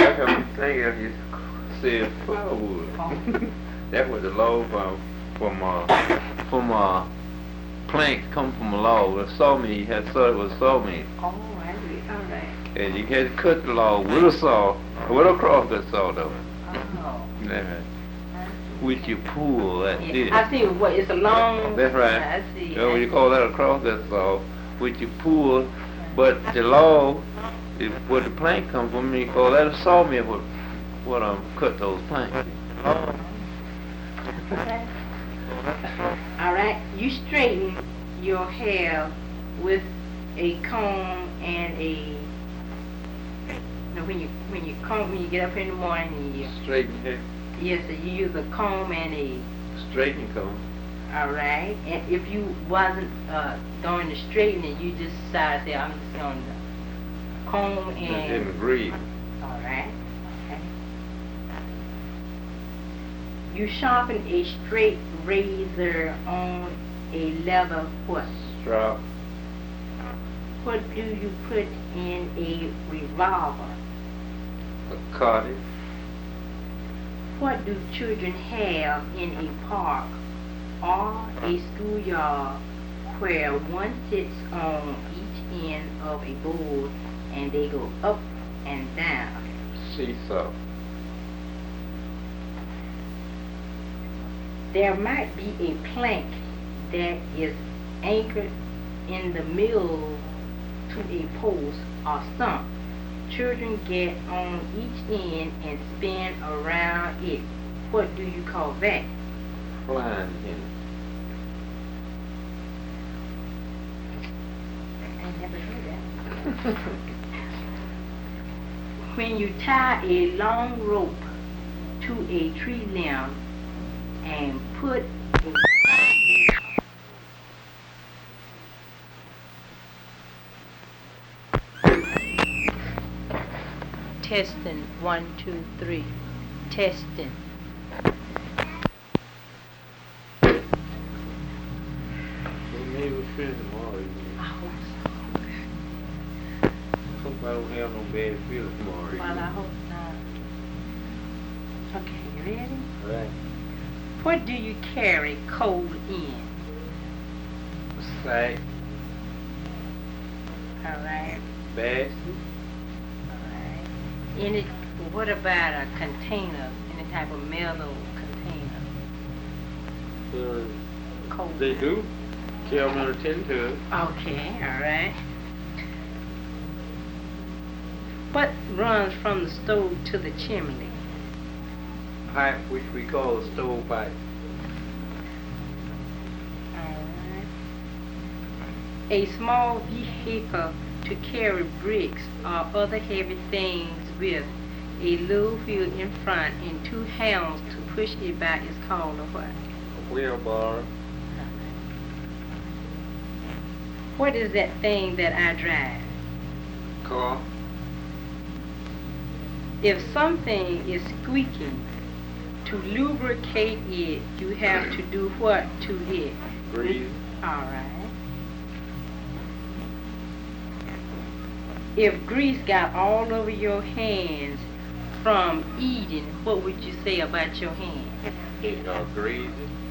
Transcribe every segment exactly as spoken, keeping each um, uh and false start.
That's what I'm saying. You said firewood. That's what the log from from uh from uh planks come from a log. The sawmill you had saw it was sawmill. Oh, I see. All right. And you had to cut the log with a saw, with a crosscut saw though. Oh. That's right. Which you pull, that's Yeah. it. I see what it's a long. That's right. I see. You know, what you call that a crosscut saw, which you pull, but the log is where the plank comes from. You call that a sawmill. What, what um cut those planks. Oh. Okay. All right. You straighten your hair with a comb and a. You know, when you when you comb when you get up in the morning, you Straighten hair. yes, so you use a comb and a. Straightening comb. All right. And if you wasn't uh, going to straighten it, you just decided, say, I'm just going to comb And and. breathe. All right. Okay. You sharpen a straight razor on a leather what? Strap. What do you put in a revolver? A cottage. What do children have in a park or a schoolyard where one sits on each end of a board and they go up and down? Seesaw. There might be a plank that is anchored in the middle to a post or stump. Children get on each end and spin around it. What do you call that? Flying pin. I never heard that. When you tie a long rope to a tree limb and put a testing, one, two, three, testing. Well, maybe we'll finish tomorrow. I hope so. Hope I don't have no bad feelings tomorrow. Well, I hope not. Okay, you ready? Right. What do you carry coal in? Sack. All right. Basket. All right. Any, what about a container? Any type of metal container? Uh, Coal. they do. Carry them in a tin tub. Okay, all right. What runs from the stove to the chimney? Pipe, which we call a stovepipe. Alright. A small vehicle to carry bricks or other heavy things with a little wheel in front and two hands to push it back is called a what? A wheelbarrow. What is that thing that I drive? Car. If something is squeaking, to lubricate it, you have to do what to it? Grease. All right. If grease got all over your hands from eating, what would you say about your hands? Uh, greasy.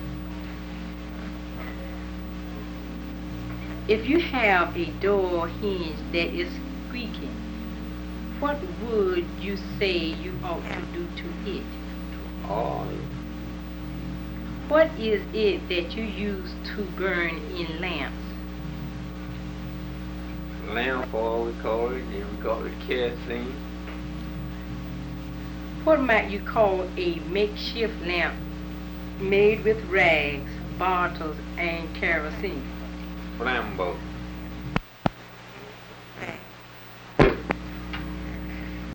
If you have a door hinge that is squeaking, what would you say you ought to do to it? Oil. What is it that you use to burn in lamps? Lamp oil, we call it. And we call it kerosene. What might you call a makeshift lamp made with rags, bottles, and kerosene? Flambeau.